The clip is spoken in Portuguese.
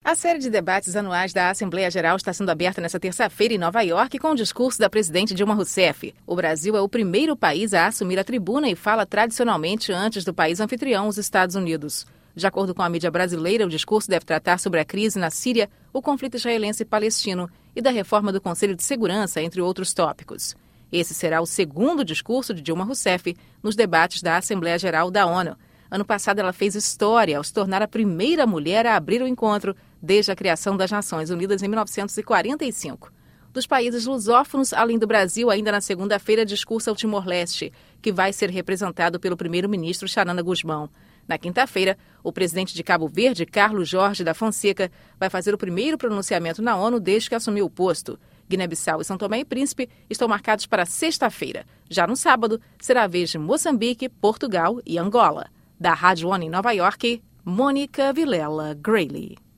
A série de debates anuais da Assembleia Geral está sendo aberta nesta terça-feira em Nova York com o discurso da presidente Dilma Rousseff. O Brasil é o primeiro país a assumir a tribuna e fala tradicionalmente antes do país anfitrião, os Estados Unidos. De acordo com a mídia brasileira, o discurso deve tratar sobre a crise na Síria, o conflito israelense e palestino e da reforma do Conselho de Segurança, entre outros tópicos. Esse será o segundo discurso de Dilma Rousseff nos debates da Assembleia Geral da ONU. Ano passado, ela fez história ao se tornar a primeira mulher a abrir o encontro desde a criação das Nações Unidas em 1945. Dos países lusófonos, além do Brasil, ainda na segunda-feira discursa o Timor-Leste, que vai ser representado pelo primeiro-ministro Xanana Gusmão. Na quinta-feira, o presidente de Cabo Verde, Carlos Jorge da Fonseca, vai fazer o primeiro pronunciamento na ONU desde que assumiu o posto. Guiné-Bissau e São Tomé e Príncipe estão marcados para sexta-feira. Já no sábado, será a vez de Moçambique, Portugal e Angola. Da Rádio ONU em Nova York, Mônica Vilela Grayley.